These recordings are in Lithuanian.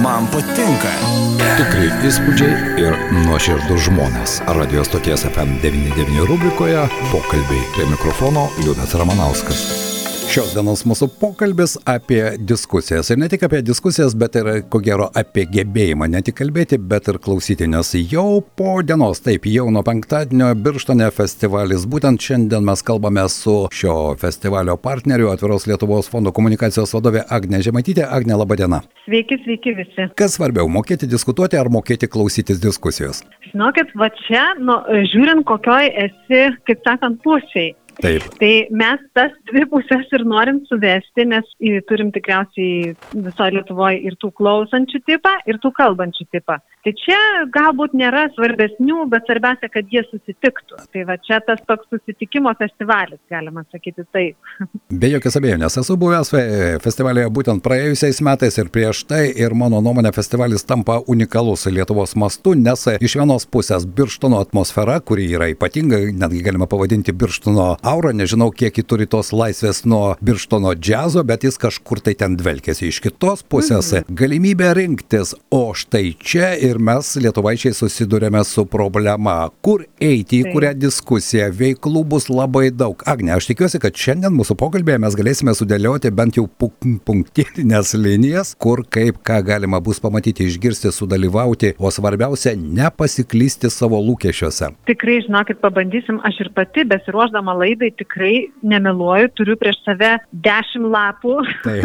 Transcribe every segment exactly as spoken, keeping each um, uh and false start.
Man patinka. Tikri įspūdžiai ir nuoširdus žmonės. Radio stoties F M devyni devyni rubrikoje pokalbiai. Prie mikrofono Liudas Ramanauskas. Šios dienos mūsų pokalbis apie diskusijas. Ir ne tik apie diskusijas, bet ir, ko gero, apie gebėjimą ne tik kalbėti, bet ir klausyti. Nes jau po dienos, taip, jau nuo penktadienio Birštone festivalis. Būtent šiandien mes kalbame su šio festivalio partneriu, Atviros Lietuvos fondo komunikacijos vadovė Agnė Žemaitytė. Agnė, laba diena. Sveiki, sveiki visi. Kas svarbiau, mokėti diskutuoti ar mokėti klausytis diskusijos? Žinokit, va čia, nu, žiūrint kokioj esi, kaip sakant, pusėj. Taip. Tai mes tas dvi pusės ir norim suvesti, nes turim tikriausiai visoje Lietuvoje ir tų klausančių tipą, ir tų kalbančių tipą. Tai čia galbūt nėra svarbesnių, bet svarbiausia, kad jie susitiktų. Tai va čia tas toks susitikimo festivalis, galima sakyti taip. Be jokios abejonės, esu buvęs festivalėje būtent praėjusiais metais ir prieš tai, ir mano nuomonė festivalis tampa unikalus Lietuvos mastu, nes iš vienos pusės Birštono atmosfera, kuri yra ypatinga, netgi galima pavadinti Birštono aura, nežinau, kiek jį turi tos laisvės nuo Birštono džiazo, bet jis kažkur tai ten dvelkėsi. Iš kitos pusės mhm. galimybė rinktis, o štai čia ir mes lietuvaičiai susidurėme su problema, kur eiti, į kurią diskusiją, veiklų bus labai daug. Agne, aš tikiuosi, kad šiandien mūsų pokalbėje mes galėsime sudėlioti bent jau punktyrinės linijas, kur kaip ką galima bus pamatyti, išgirsti, sudalyvauti, o svarbiausia, nepasiklysti savo lūkesčiuose. Tikrai, žinokit, pabandysim, aš ir pati besiruošdama laidai tikrai nemeluoju, turiu prieš save dešimt lapų,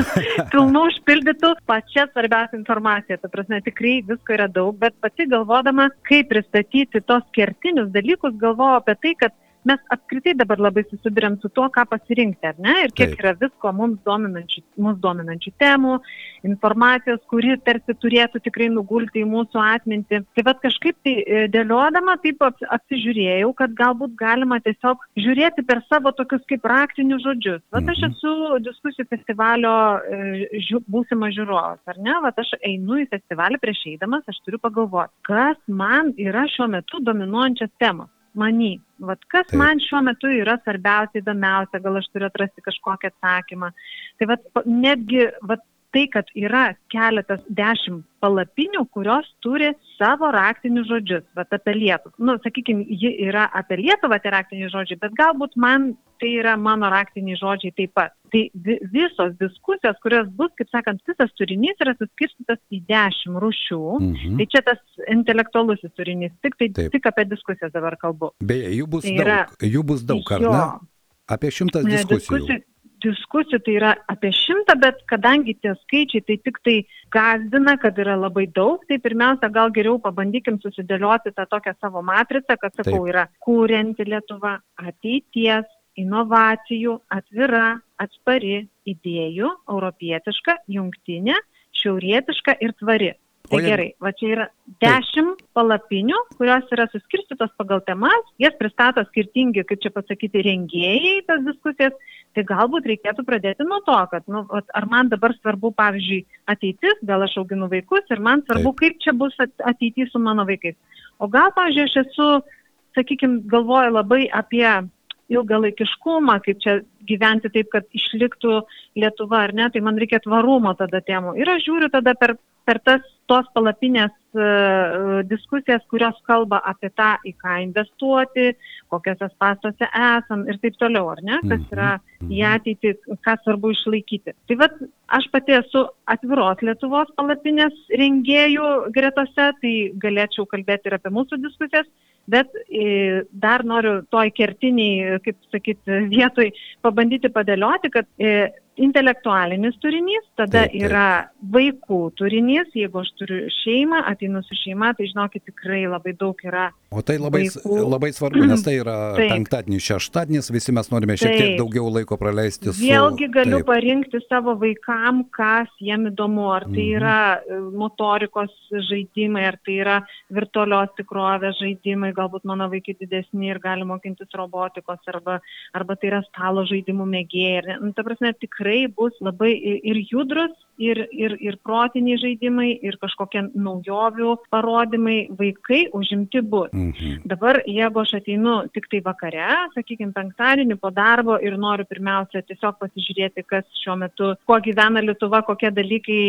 pilnų užpildytų, pačia svarbiausia informacija. Ta prasme, tikrai visko yra daug, bet pati galvodama, kaip pristatyti tos kertinius dalykus, galvoju apie tai, kad mes apskritai dabar labai susiduriam su tuo, ką pasirinkti, ar ne? Ir kiek Taip. Yra visko mums dominančių, mums dominančių temų, informacijos, kuri tarsi turėtų tikrai nugulti į mūsų atmintį. Tai vat kažkaip tai dėliodama taip apsižiūrėjau, kad galbūt galima tiesiog žiūrėti per savo tokius kaip raktinius žodžius. Vat aš esu diskusijų festivalio žiū, būsimas žiūrovas, ar ne? Vat aš einu į festivalį prieš eidamas, aš turiu pagalvoti, kas man yra šiuo metu dominuojančias temos. Many. Vat kas Taip. Man šiuo metu yra svarbiausia, įdomiausia, gal aš turiu atrasti kažkokį atsakymą. Tai vat netgi vat tai, kad yra keletas dešimt palapinių, kurios turi savo raktinius žodžius, vat apie Lietuvą. Nu, sakykime, ji yra apie Lietuvą, tai raktiniai žodžiai, bet galbūt man tai yra mano raktiniai žodžiai taip pat. Tai visos diskusijos, kurios bus, kaip sakant, visas turinys yra suskirstytas į dešimt rūšių. Mhm. Tai čia tas intelektualusis turinys, tik, tai, tik apie diskusijas dabar kalbu. Beje, jų bus tai daug, yra, jų bus daug, ar ne? Apie šimtas diskusijų. diskusijų. Diskusijų tai yra apie šimtą, bet kadangi tie skaičiai tai tik tai gazdina, kad yra labai daug, tai pirmiausia, gal geriau pabandykim susidėlioti tą tokią savo matricą, kad sakau, Taip. yra kurianti Lietuva, ateities, inovacijų, atvira, atspari, idėjų, europietiška, jungtinė, šiaurietiška ir tvari. Tai jeigu... gerai, va čia yra dešimt palapinių, kurios yra suskirstytos pagal temas, jas pristato skirtingi, kaip čia pasakyti, rengėjai tas diskusijas, tai galbūt reikėtų pradėti nuo to, kad, nu, ar man dabar svarbu, pavyzdžiui, ateitis, gal aš auginu vaikus ir man svarbu, Taip. Kaip čia bus ateitis su mano vaikais. O gal, pavyzdžiui, aš esu, sakykime, galvoju labai apie ilgalaikiškumą, kaip čia gyventi taip, kad išliktų Lietuva, ar ne, tai man reikia tvarumo tada temų. Ir aš žiūriu tada per, per tas, tos palapinės uh, diskusijas, kurios kalba apie tą, į ką investuoti, kokiuose spąstuose esam ir taip toliau, ar ne, kas yra į ateitį, ką svarbu išlaikyti. Tai vat, aš pati esu Atviros Lietuvos palapinės rengėjų gretose, tai galėčiau kalbėti ir apie mūsų diskusijas, bet e, dar noriu toj kertiniai, kaip sakyti, vietoj pabandyti padėlioti, kad e, intelektualinis turinys, tada taip, taip. Yra vaikų turinys, jeigu aš turiu šeimą, ateinu su šeima, tai žinokit, tikrai labai daug yra. O tai labai, labai svarbu, nes tai yra taip. Penktadienis, šeštadienis, visi mes norime šiek tiek taip. Daugiau laiko praleisti su... Vėlgi galiu taip. Parinkti savo vaikam, kas jiem įdomu, ar tai yra motorikos žaidimai, ar tai yra virtualios tikrovės žaidimai, galbūt mano vaikai didesni ir gali mokintis robotikos, arba, arba tai yra stalo žaidimų mėgėjai. Nu, ta prasme, tikrai bus labai ir judrus ir, ir, ir protiniai žaidimai, ir kažkokie naujovių parodymai, vaikai užimti bus. Mhm. Dabar, jeigu aš ateinu tik tai vakare, sakykime, penktadienį po darbo ir noriu pirmiausia tiesiog pasižiūrėti, kas šiuo metu, kuo gyvena Lietuva, kokie dalykai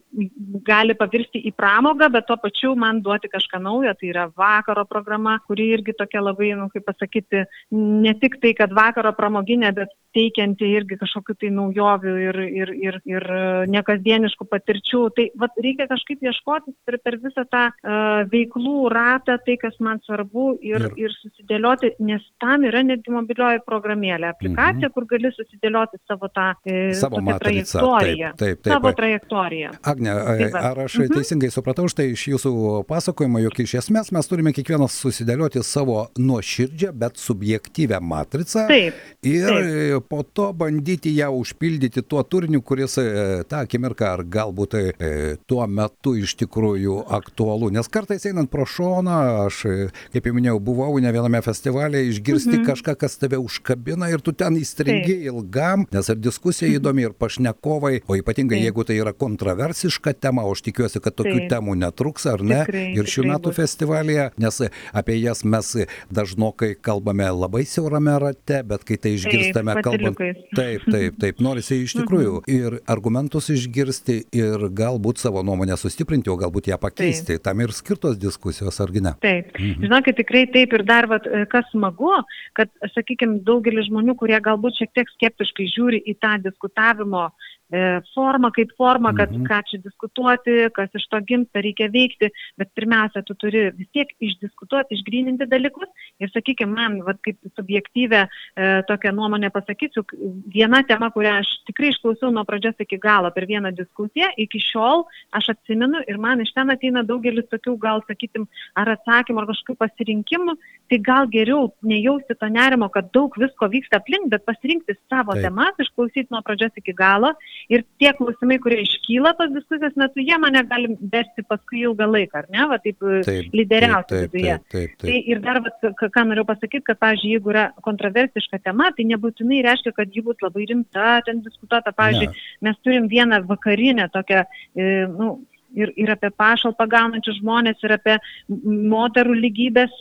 gali pavirsti į pramogą, bet tuo pačiu man duoti kažką naujo, tai yra vakaro programa, kuri irgi tokia labai, nu, kaip pasakyti, ne tik tai, kad vakaro pramoginė, bet teikianti irgi kažkokių tai naujovių ir, ir, ir, ir nekasdieniškų patirčių. Tai vat, reikia kažkaip ieškoti per, per visą tą uh, veiklų ratą, tai, kas man svarbu ir, ir. ir susidėlioti, nes tam yra netgi mobilioji programėlė, aplikacija, mhm. kur gali susidėlioti savo tą e, savo matricą, trajektoriją. Taip, taip, taip. Savo trajektoriją. Agne, ar aš mhm. teisingai supratau štai iš jūsų pasakojimo, jog iš esmės mes turime kiekvienas susidėlioti savo nuoširdžią, bet subjektyvę matricą taip, ir taip. Po to bandyti ją užpildyti tuo turiniu, kuris e, tą akimirką ar galbūt e, tuo metu iš tikrųjų aktualu. Nes kartais einant pro šoną, aš, kaip jau minėjau, buvau ne viename festivalėje, išgirsti mhm. kažką, kas tave užkabina ir tu ten įstringi taip. Ilgam, nes ir diskusija įdomi, ir pašnekovai, o ypatingai taip. Jeigu tai yra kontroversiška tema, o aš tikiuosi, kad tokių taip. Temų netruks, ar ne? Tikrai, ir šių metų bus. Festivalyje, nes apie jas mes dažnokai kalbame labai siaurame rate, bet kai tai išgirstame, kalbame Taip, taip, taip. Norisi iš tikrųjų ir argumentus išgirsti ir galbūt savo nuomonę sustiprinti, o galbūt ją pakeisti. Taip. Tam ir skirtos diskusijos, argi ne? Taip. Mhm. Žinokit, tikrai taip ir dar, vat, kas smagu, kad, sakykime, daugelis žmonių, kurie galbūt šiek tiek skeptiškai žiūri į tą diskutavimo formą kaip formą, kad mhm. ką čia diskutuoti, kas iš to gimsta, reikia veikti, bet pirmiausia, tu turi vis tiek išdiskutuoti, išgryninti dalykus ir, sakykime, man, vat, kaip subjektyvę e, tokią nuomonę pasakysiu, viena tema, kurią aš tikrai išklausiau nuo pradžios iki galo per vieną diskusiją, iki šiol aš atsimenu ir man iš ten ateina daugelis tokių, gal, sakytim, ar atsakymų, ar kažkokių pasirinkimų, tai gal geriau nejausti to nerimo, kad daug visko vyksta aplink, bet pasirinkti savo Taip. Temas, išklausyti nuo pradžios iki galo. Ir tie klausimai, kurie iškyla tos diskusijos metu, jie mane gali versti paskui ilgą laiką, ar ne, va, taip, taip lyderiauti viduje. Taip, taip, taip. Tai ir dar, va, ką noriu pasakyti, kad, pavyzdžiui, jeigu yra kontroversiška tema, tai nebūtinai reiškia, kad ji bus labai rimta, ten diskutuota, pavyzdžiui, ne. Mes turim vieną vakarinę tokią, e, nu, Ir, ir apie pašalpą gaunančius žmonės, ir apie moterų lygybės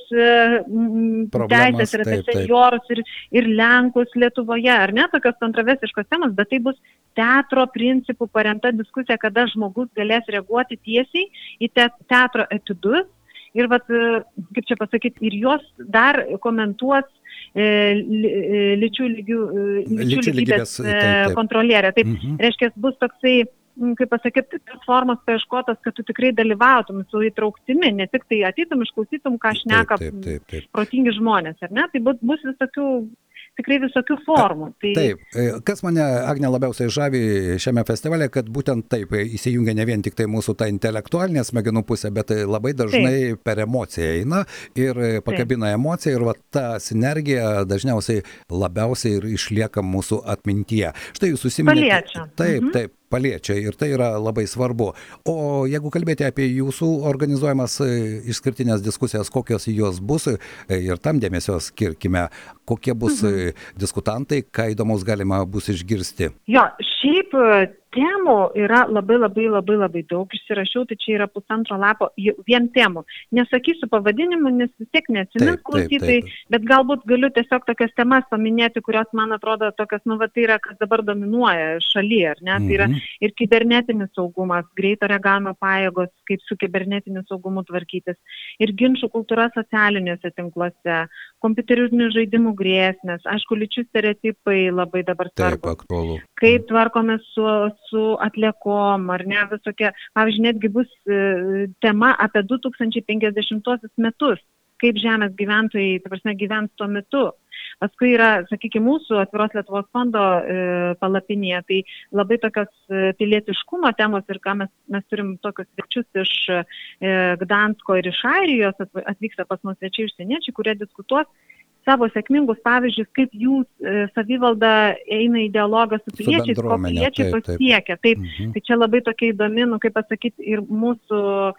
Problemas, teisės, ir apie taip, taip. senjorus, ir, ir Lenkus Lietuvoje, ar ne, tokios kontroversiškos temos, bet tai bus teatro principų paremta diskusija, kada žmogus galės reaguoti tiesiai į te, teatro etudus. Ir, vat, kaip čia pasakyti, ir jos dar komentuos e, lyčių, lygių, lyčių, lyčių lygybės taip, taip. Kontrolierė. Taip, mhm. reiškia, bus toksai, kaip pasakyti, formos paieškotas, kad tu tikrai dalyvautum su įtrauktimi, ne tik tai ateitum, išklausytum, ką šneka taip, taip, taip, taip. protingi žmonės, ar ne? Tai bus, bus visokių, tikrai visokių formų. Tai... Taip, kas mane, Agne, labiausiai žavi šiame festivalė, kad būtent taip įsijungia ne vien tik tai mūsų ta intelektualinė smegenų pusė, bet labai dažnai taip. Per emociją eina ir pakabina taip. Emociją ir va, ta sinergija dažniausiai labiausiai ir išlieka mūsų atmintyje. Štai jūs užsiminėte. Paliečia. Taip, mhm. taip. Paliečia ir tai yra labai svarbu. O jeigu kalbėti apie jūsų organizuojamas išskirtinės diskusijas, kokios jos bus ir tam dėmesio skirkime, kokie bus mhm. diskutantai, ką įdomus galima bus išgirsti. Jo, šiaip temų yra labai labai labai labai daug, išsirašiau, tai čia yra pusantro lapo vien temų. Nesakysiu pavadinimų, nes vis tiek neatsimins klausytojai, bet galbūt galiu tiesiog tokias temas paminėti, kurios man atrodo tokias, nu, va, tai yra, kas dabar dominuoja šalyje, ar ne? Tai yra ir kibernetinis saugumas, greito reagavimo pajėgos, kaip su kibernetiniu saugumu tvarkytis, ir ginčų kultūra socialiniuose tinkluose, kompiuterinių žaidimų grėsmės, aišku, lyčių stereotipai labai dabar svarbu. Kaip tvarkome su su atliekom, ar ne, visokie, pavyzdžiui, netgi bus e, tema apie du tūkstančiai penkiasdešimtuosius metus, kaip žemės gyventojai, ta prasme, gyvens tuo metu. Paskui yra, sakykime, mūsų Atviros Lietuvos fondo e, palapinėje, tai labai tokios e, pilietiškumo temos ir ką mes, mes turim tokius svečius iš e, Gdansko ir iš Airijos, atvyksta pas mus svečiai užsieniečiai, kurie diskutuos savo sėkmingus pavyzdžius, kaip jūs e, savivalda eina į dialogą su piliečiais, ko piliečiai pasiekia. Taip, mhm. tai čia labai tokia įdomi, nu, kaip pasakyti, ir mūsų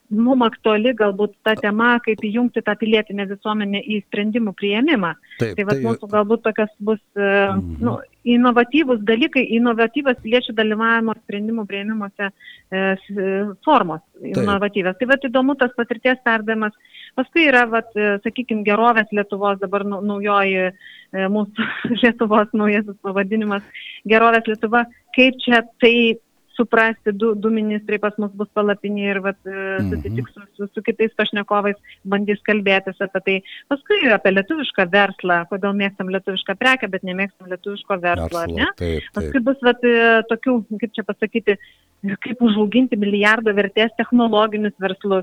mum aktuali galbūt ta tema, kaip įjungti tą pilietinę visuomenę į sprendimų priėmimą. Taip, tai vat tai... mūsų galbūt tokias bus mm-hmm. nu, inovatyvus dalykai, inovatyvas piliečių dalyvavimo sprendimų priėmimuose e, formos inovatyvės. Tai vat įdomu tas patirties perdavimas. Paskui yra, vat, sakykime, gerovės Lietuvos, dabar naujoji mūsų Lietuvos naujasis pavadinimas, gerovės Lietuva, kaip čia tai suprasti, du, du ministrai pas mus bus palapinė ir vat, mm-hmm. susitiks su, su, su kitais pašnekovais, bandys kalbėtis apie tai. Paskui apie lietuvišką verslą, kodėl mėgstam lietuvišką prekę, bet nemėgstam lietuviško verslo, ar ne? Taip, taip. Paskui bus vat, tokių, kaip čia pasakyti, kaip užauginti milijardo vertės technologinius verslus.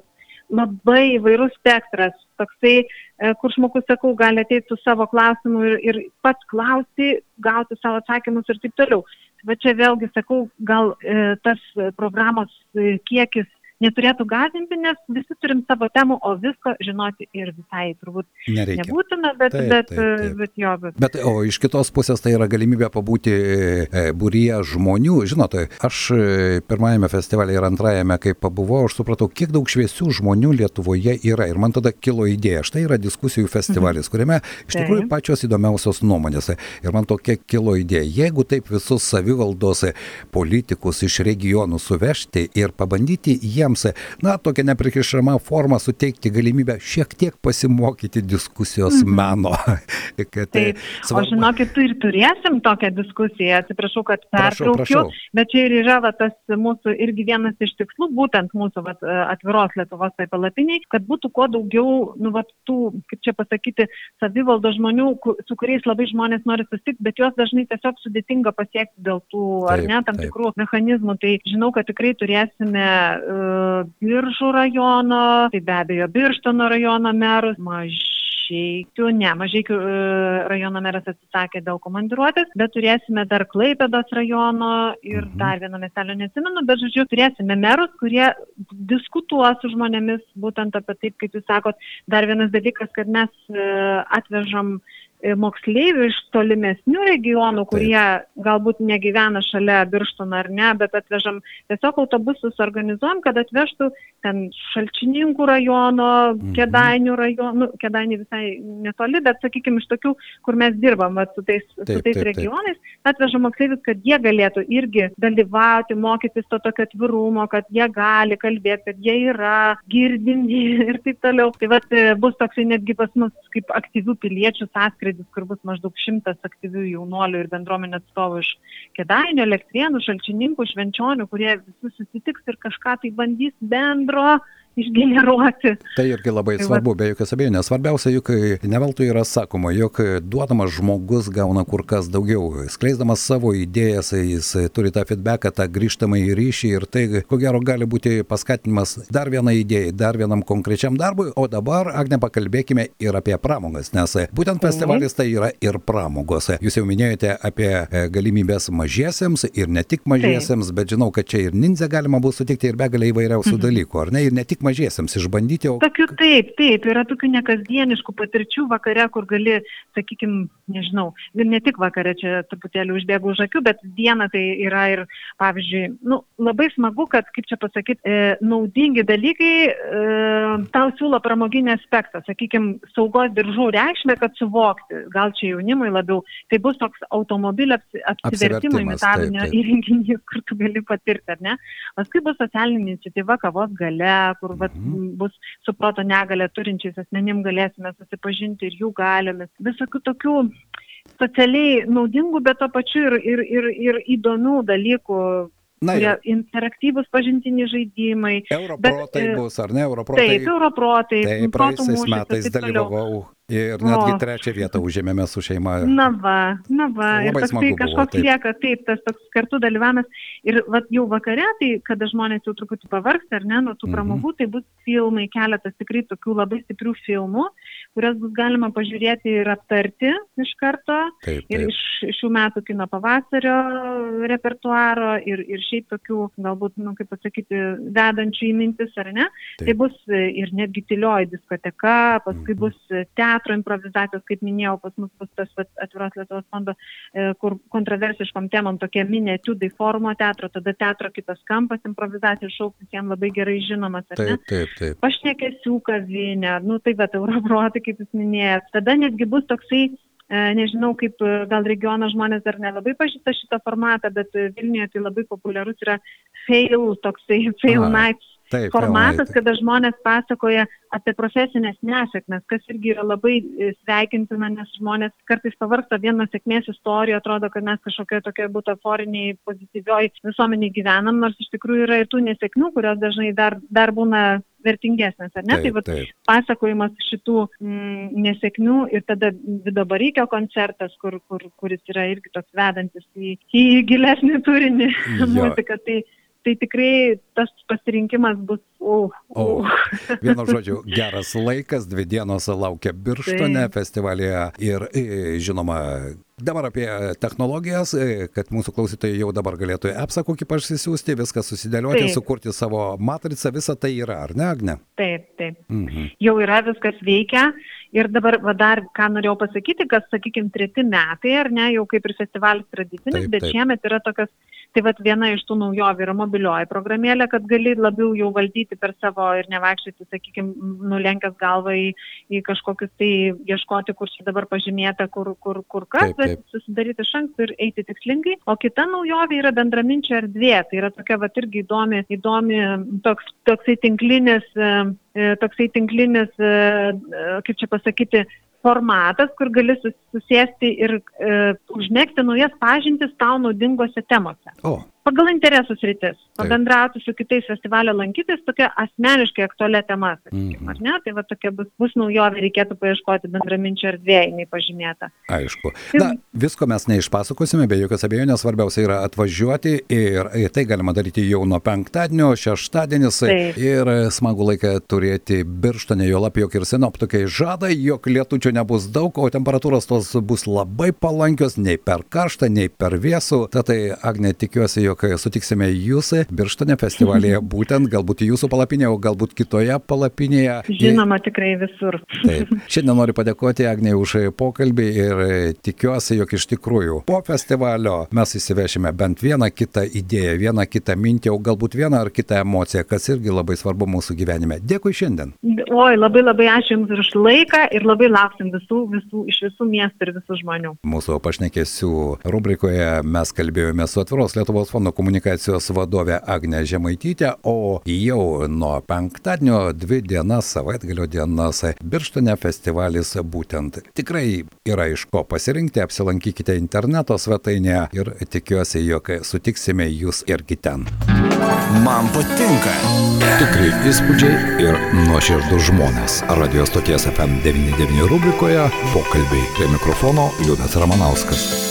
Labai įvairus spektras, toksai, kur žmogus, sakau, gali ateiti su savo klausimu ir, ir pats klausti, gauti savo atsakymus ir taip toliau. Bet čia vėlgi, sakau, gal e, tas programos e, kiekis neturėtų gąsdinti, nes visi turim savo temų, o visko žinoti ir visai turbūt nereikia. Nebūtina, bet, taip, bet, taip, taip. bet jo. Bet... bet o iš kitos pusės tai yra galimybė pabūti būryje žmonių. Žinote, aš pirmajame festivalyje ir antrajame, kai pabuvau, aš supratau, kiek daug šviesių žmonių Lietuvoje yra. Ir man tada kilo idėja. Štai yra diskusijų festivalis, kuriame iš tikrųjų pačios įdomiausios nuomonės. Ir man tokia kilo idėja. Jeigu taip visus savivaldos politikus iš regionų suvežti ir pabandyti jie na, tokia neprikišama forma suteikti galimybę šiek tiek pasimokyti diskusijos mm-hmm. meno. Kad, Taip, svarbu... o žinokit, tu ir turėsim tokią diskusiją, atsiprašau, kad pertraukiu, prašau, prašau. Bet čia ir yra va, tas mūsų irgi vienas iš tikslų, būtent mūsų va, atviros Lietuvos tai palapiniai, kad būtų kuo daugiau, nu, va, tų, kaip čia pasakyti, savivaldos žmonių, su kuriais labai žmonės nori susitikti, bet juos dažnai tiesiog sudėtinga pasiekti dėl tų, taip, ar ne, tam taip. Tikrų mechanizmų. Tai žinau, kad tikrai turėsime uh, Biržų rajono, tai be abejo Birštono rajono merus, Mažeikių, ne, Mažeikių rajono meras atsisakė dėl komandiruotės, bet turėsime dar Klaipėdos rajono ir mhm. dar vieno miestelio neatsimenu, bet žodžiu, turėsime merus, kurie diskutuos su žmonėmis būtent apie taip, kaip jūs sakot. Dar vienas dalykas, kad mes atvežam moksleivių iš tolimesnių regionų, kurie taip. Galbūt negyvena šalia Birštono ar ne, bet atvežam tiesiog autobusus organizuojam, kad atvežtų ten Šalčininkų rajono, mhm. Kėdainių rajonų, Kėdainių visai netoli, bet sakykime iš tokių, kur mes dirbam va, su tais, taip, su tais taip, regionais, taip. Atvežam moksleivius, kad jie galėtų irgi dalyvauti, mokytis to tokio atvirumo, kad jie gali kalbėti, kad jie yra girdimi ir taip toliau. Tai vat, bus toksai netgi pas mus kaip aktyvių piliečių sąskaitų, kur bus maždaug šimtas aktyvių jaunuolių ir bendruomenės atstovų iš Kėdainių, Elektrėnų, Šalčininkų, Švenčionių, kurie visi susitiks ir kažką tai bandys bendro išgeneruoti. Tai irgi labai tai svarbu, va... be jokios abejonės. Svarbiausia, juk ne veltui yra sakoma, jog duodamas žmogus gauna kur kas daugiau. Skleisdamas savo idėjas, jis turi tą feedbacką, tą grįžtamą į ryšį ir tai, ko gero, gali būti paskatinimas dar vienai idėjai, dar vienam konkrečiam darbui. O dabar, Agne, pakalbėkime ir apie pramogas, nes būtent festivalis tai yra ir pramogos. Jūs jau minėjote apie galimybės mažiesiems ir ne tik mažiesiems, tai. Bet žinau, kad čia ir nindzę galima bus sutikti ir begalę įvairiausių mhm. dalykų, ar ne? Ir ne tik mažiesiams išbandyti. O... Tokių taip, taip, yra tokių nekasdieniškų patirčių vakare, kur gali, sakykime, nežinau, ne tik vakare, čia truputėlį užbėgu už akių, bet dieną tai yra ir, pavyzdžiui, nu, labai smagu, kad, kaip čia pasakyti, e, naudingi dalykai e, tau siūlo pramoginį aspektą, sakykime, saugos diržų reikšmę, kad suvokti, gal čia jaunimui labiau, tai bus toks automobilio apsivertimo imitavimo įrenginys, kur tu gali patirti, ar ne? Paskui bus socialinė iniciatyva Kavos gale, kur vat, mm. bus su proto negalę turinčiais asmenim galėsime susipažinti ir jų galiomis. Visokių tokių socialiai naudingų, bet to pačiu ir, ir, ir, ir įdomių dalykų. Na, kurie interaktyvūs pažintiniai žaidimai. Europrotai bet, bus, ar ne? Europrotai. Taip, Europrotai. Taip, praėjusiais metais dalyvavau ir netgi o. trečią vietą užėmėme su šeima. Na va, na va. Labai ir toksai kažkoks lieka, taip, tas toks kartu dalyvavimas. Ir va, jau vakare, tai kada žmonės jau truputį pavargsta, ar ne, nuo tų pramogų, mm-hmm. tai bus filmai, keletas tikrai tokių labai stiprių filmų, kurias bus galima pažiūrėti ir aptarti iš karto. Taip, taip. Ir iš šių metų kino pavasario repertuaro ir, ir šiaip tokių, galbūt, nu, kaip pasakyti, vedančių į mintis, ar ne? Taip. Tai bus ir netgi tylioji diskoteka, paskui mm-hmm. bus teatro improvizacijos, kaip minėjau, pas mus bus tas Atviros Lietuvos fondo, kur kontroversiškom temom tokie mini etiudai forumo teatro, tada teatro kitas kampas, improvizacijos šou visiems labai gerai žinomas, ar ne? Taip, taip, taip. Pašnekesių kavinė, nu tai bet Europrotai, kaip jūs minėjot. Tada netgi bus toksai, nežinau, kaip gal regiono žmonės dar nelabai pažįsta šitą formatą, bet Vilniuje tai labai populiarus yra fail, toksai fail Aha. nights. Taip, formatas, kada žmonės pasakoja apie profesinės nesėkmes, kas irgi yra labai sveikintina, nes žmonės kartais pavargsta vien nuo sėkmės istorijų, atrodo, kad mes kažkokia tokia butaforiniai, pozityvioj visuomeniai gyvenam, nors iš tikrųjų yra ir tų nesėkmių, kurios dažnai dar, dar būna vertingesnės, ar ne? Taip, tai va, pasakojimas šitų mm, nesėkmių ir tada Vido Bareikio koncertas, kur, kur, kuris yra irgi toks vedantis į, į gilesnį turinį muziką. Tai Tai tikrai tas pasirinkimas bus, uh, uh. O, vienu žodžiu, geras laikas, dvi dienos laukia Birštone tai. Festivalyje ir, žinoma, dabar apie technologijas, kad mūsų klausytojai jau dabar galėtų appsą kokį parsisiųsti, viską susidėlioti, taip. Sukurti savo matricą, visą tai yra, ar ne, Agne? Taip, taip. Mhm. Jau yra, viskas veikia. Ir dabar va, dar, ką norėjau pasakyti, kad, sakykime, treti metai, ar ne, jau kaip ir festivalis tradicinis, taip, bet taip. Šiemet yra tokios, tai va, viena iš tų naujovių yra mobilioji programėlė, kad gali labiau jau valdyti per savo ir nevaikščioti, sakykime, nulenkęs galvą į, į kažkokius tai ieškoti, kur čia dabar pažymėta, kur, kur, kur kas, taip, taip. Bet susidaryti iš anksto ir eiti tikslingai. O kita naujovė yra bendraminčio erdvė, tai yra tokia va irgi įdomi, įdomi toks, toksai tinklinis, toksai tinklinis, kaip čia pasakyti, formatas, kur gali susėsti ir e, užmegzti naujas pažintis tau naudingose temose. O. Pagal interesų sritis, pabendrauti su kitais festivalio lankytojais, tokia asmeniškai aktualia tema, sakykime, mm-hmm. ar ne? Tai va tokia bus, bus naujovė, reikėtų paieškoti bendraminčio erdvėje, jinai pažymėta. Aišku. Na, visko mes neišpasakosime, be jokios abejonės, svarbiausia yra atvažiuoti ir, ir tai galima daryti jau nuo penktadienio, šeštadienis Taip. Ir smagų laiką turėti Birštone, jo lab, jog ir sinoptikai žada, jog lietučių nebus daug, o temperatūros tos bus labai palankios, nei per karštą, nei per vėsų. Tad tai, Agne, tikiuosi, jog sutiksime jūs Birštone festivalyje, būtent galbūt jūsų palapinėje, o galbūt kitoje palapinėje. Žinoma, tikrai visur. Taip. Šiandien noriu padėkoti Agnei už pokalbį ir tikiuosi, jog iš tikrųjų po festivalio mes įsivešime bent vieną kitą idėją, vieną kitą mintį, o galbūt vieną ar kitą emociją, kas irgi labai svarbu mūsų gyvenime. Dėkui šiandien. Oi, labai labai ačiū Jums už laiką ir labai lauksim visų, visų, iš visų miestų ir visų žmonių. Mūsų pašnekesių rubrikoje mes kalbėjome su Atviros Lietuvos fondo komunikacijos vadovė Agne Žemaitytė, o jau nuo penktadienio dvi dienas, savaitgalio dienas Birštone festivalis būtent. Tikrai yra iš ko pasirinkti, apsilankykite interneto svetainėje ir tikiuosi, jog sutiksime jūs irgi ten. Man patinka. Tikrai įspūdžiai ir nuoširdus žmonės. Radio stoties F M devyniasdešimt devyni rubrikoje pokalbiai. Prie mikrofono Liudas Ramanauskas.